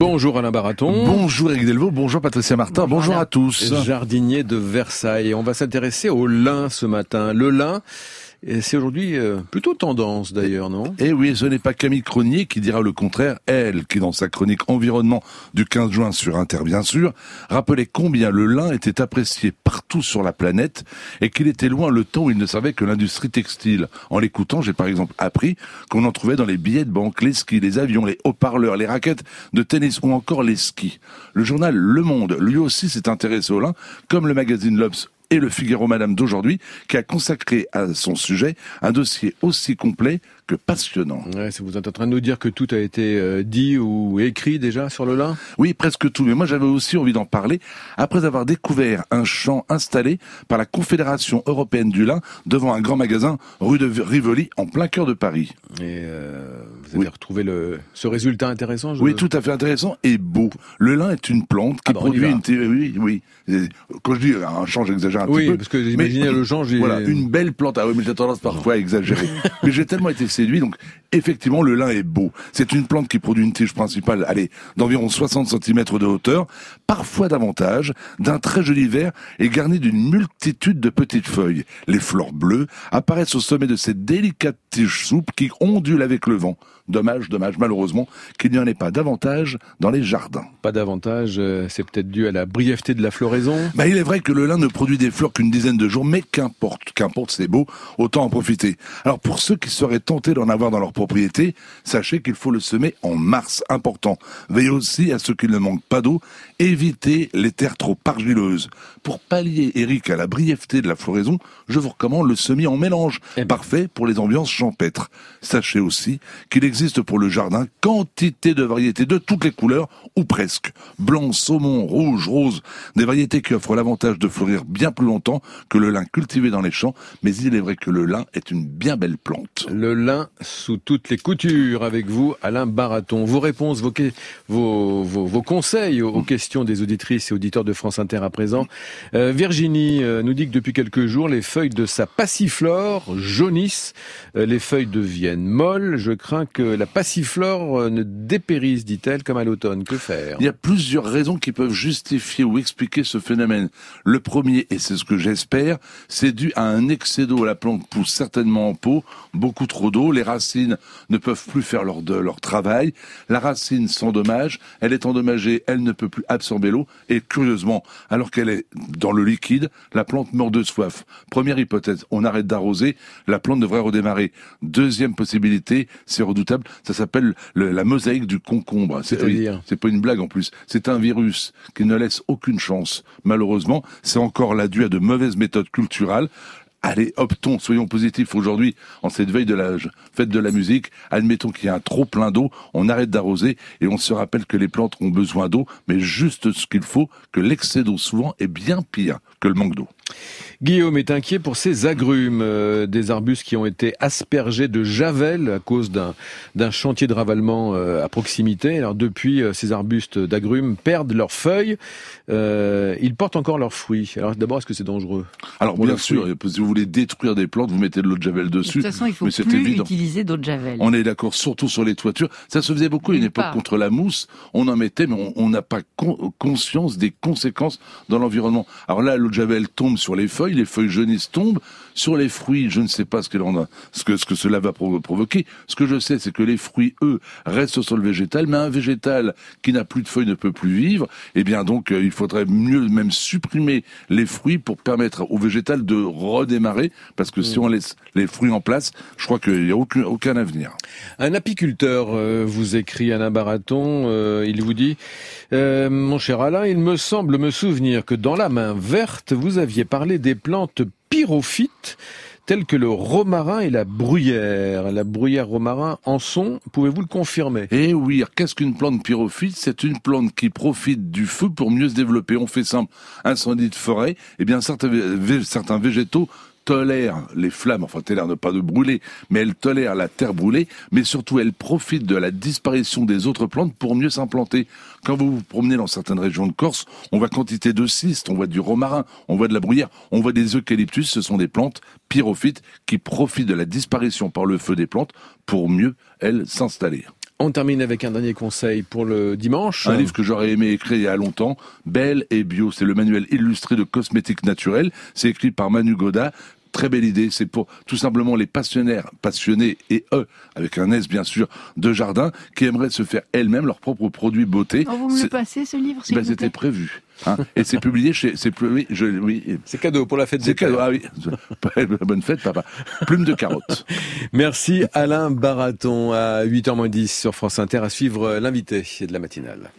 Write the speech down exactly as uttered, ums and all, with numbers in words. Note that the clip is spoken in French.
Bonjour Alain Baraton. Bonjour Eric Delvaux, bonjour Patricia Martin, bonjour, bonjour à tous. Jardinier de Versailles. On va s'intéresser au lin ce matin. Le lin, c'est aujourd'hui plutôt tendance d'ailleurs, non ? Et oui, ce n'est pas Camille Cronier qui dira le contraire, elle qui dans sa chronique Environnement du quinze juin sur Inter bien sûr, rappelait combien le lin était apprécié partout sur la planète et qu'il était loin le temps où il ne servait que l'industrie textile. En l'écoutant, j'ai par exemple appris qu'on en trouvait dans les billets de banque, les skis, les avions, les haut-parleurs, les raquettes de tennis ou encore les skis. Le journal Le Monde, lui aussi, s'est intéressé au lin, comme le magazine L'Obs et le Figaro Madame d'aujourd'hui, qui a consacré à son sujet un dossier aussi complet que passionnant. Ouais, vous êtes en train de nous dire que tout a été euh, dit ou écrit déjà sur le lin ? Oui, presque tout. Mais moi, j'avais aussi envie d'en parler après avoir découvert un champ installé par la Confédération européenne du lin devant un grand magasin rue de Rivoli, en plein cœur de Paris. Et euh, vous avez oui. retrouvé le, ce résultat intéressant je... Oui, tout à fait intéressant et beau. Le lin est une plante qui ah bah produit une... T... Oui, oui. Quand je dis un champ, j'exagère un oui, petit peu. Oui, parce que j'imaginais le champ, j'ai... Voilà, une belle plante. Ah oui, mais j'ai tendance parfois à exagérer. Mais j'ai tellement été séduit, donc effectivement, le lin est beau. C'est une plante qui produit une tige principale, allez, d'environ soixante centimètres de hauteur, parfois davantage, d'un très joli vert et garni d'une multitude de petites feuilles. Les fleurs bleues apparaissent au sommet de cette délicate tige souple qui ondule avec le vent. Dommage, dommage, malheureusement, qu'il n'y en ait pas davantage dans les jardins. Pas davantage, euh, c'est peut-être dû à la brièveté de la floraison. Bah, il est vrai que le lin ne produit des fleurs qu'une dizaine de jours, mais qu'importe, qu'importe, c'est beau, autant en profiter. Alors pour ceux qui seraient tentés d'en avoir dans leur propriété, sachez qu'il faut le semer en mars, important. Veillez aussi à ceux qui ne manquent pas d'eau, évitez les terres trop argileuses. Pour pallier, Eric, à la brièveté de la floraison, je vous recommande le semis en mélange, eh ben. parfait pour les ambiances champêtres. Sachez aussi qu'il existe existe pour le jardin quantité de variétés de toutes les couleurs, ou presque. Blanc, saumon, rouge, rose, des variétés qui offrent l'avantage de fleurir bien plus longtemps que le lin cultivé dans les champs, mais il est vrai que le lin est une bien belle plante. Le lin sous toutes les coutures, avec vous, Alain Baraton. Vos réponses, vos, vos, vos, vos conseils aux, aux questions des auditrices et auditeurs de France Inter à présent. Euh, Virginie euh, nous dit que depuis quelques jours, les feuilles de sa passiflore jaunissent, euh, les feuilles deviennent molles. Je crains que la passiflore ne dépérisse, dit-elle, comme à l'automne. Que faire ? Il y a plusieurs raisons qui peuvent justifier ou expliquer ce phénomène. Le premier, et c'est ce que j'espère, c'est dû à un excès d'eau. La plante pousse certainement en pot, beaucoup trop d'eau. Les racines ne peuvent plus faire leur, de, leur travail. La racine s'endommage, elle est endommagée, elle ne peut plus absorber l'eau. Et curieusement, alors qu'elle est dans le liquide, la plante meurt de soif. Première hypothèse, on arrête d'arroser, la plante devrait redémarrer. Deuxième possibilité, c'est redoutable, ça s'appelle le, la mosaïque du concombre. C'est, C'est-à-dire ? C'est pas une blague en plus. C'est un virus qui ne laisse aucune chance. Malheureusement, c'est encore là dû à de mauvaises méthodes culturelles. Allez, optons, soyons positifs aujourd'hui, en cette veille de la fête de la musique. Admettons qu'il y a un trop plein d'eau, on arrête d'arroser et on se rappelle que les plantes ont besoin d'eau, mais juste ce qu'il faut, que l'excès d'eau souvent est bien pire que le manque d'eau. Guillaume est inquiet pour ces agrumes, euh, des arbustes qui ont été aspergés de javel à cause d'un, d'un chantier de ravalement euh, à proximité. Alors depuis, euh, ces arbustes d'agrumes perdent leurs feuilles, euh, ils portent encore leurs fruits. Alors d'abord, est-ce que c'est dangereux ? Alors bien sûr, fruits. Si vous voulez détruire des plantes, vous mettez de l'eau de javel dessus. De toute façon, il faut plus évident. utiliser d'eau de javel. On est d'accord, surtout sur les toitures. Ça se faisait beaucoup à une époque pas. contre la mousse. On en mettait, mais on n'a pas con- conscience des conséquences dans l'environnement. Alors là, l'eau de javel tombe sur les feuilles, les feuilles jaunissent tombent. Sur les fruits, je ne sais pas ce, qu'elle en a, ce, que, ce que cela va provoquer. Ce que je sais, c'est que les fruits, eux, restent sur le végétal, mais un végétal qui n'a plus de feuilles ne peut plus vivre. Eh bien donc, euh, il faudrait mieux même supprimer les fruits pour permettre au végétal de redémarrer, parce que mmh. si on laisse les fruits en place, je crois qu'il n'y a aucun, aucun avenir. Un apiculteur euh, vous écrit Alain Baraton, euh, il vous dit euh, « Mon cher Alain, il me semble me souvenir que dans la main verte, vous aviez parlé des plantes pyrophytes, telles que le romarin et la bruyère. La bruyère romarin en sont, pouvez-vous le confirmer ? Eh oui, qu'est-ce qu'une plante pyrophyte ? C'est une plante qui profite du feu pour mieux se développer. On fait simple, incendie de forêt, eh bien certains, certains végétaux tolère les flammes, enfin tolère ne pas de brûler, mais elle tolère la terre brûlée, mais surtout elle profite de la disparition des autres plantes pour mieux s'implanter. Quand vous vous promenez dans certaines régions de Corse, on voit quantité de cistes, on voit du romarin, on voit de la bruyère, on voit des eucalyptus, ce sont des plantes pyrophytes qui profitent de la disparition par le feu des plantes pour mieux, elles, s'installer. On termine avec un dernier conseil pour le dimanche. Un livre que j'aurais aimé écrire il y a longtemps, Belle et Bio. C'est le manuel illustré de cosmétiques naturels. C'est écrit par Manu Goda. Très belle idée, c'est pour tout simplement les passionnaires, passionnés et eux, avec un S bien sûr, de jardin, qui aimeraient se faire elles-mêmes leurs propres produits beauté. Oh, vous me le passez ce livre, s'il ben, vous plaît. C'était prévu. Hein. Et c'est publié chez... C'est, oui, je, oui. C'est cadeau pour la fête c'est des cadeau, pères. Ah oui, bonne fête papa. Plume de carotte. Merci Alain Baraton à huit heures moins dix sur France Inter, à suivre l'invité de la matinale.